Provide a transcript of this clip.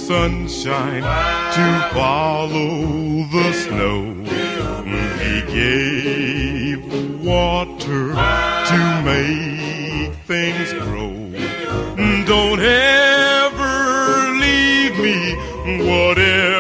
sunshine to follow the snow. He gave water to make things grow. Don't ever leave me, whatever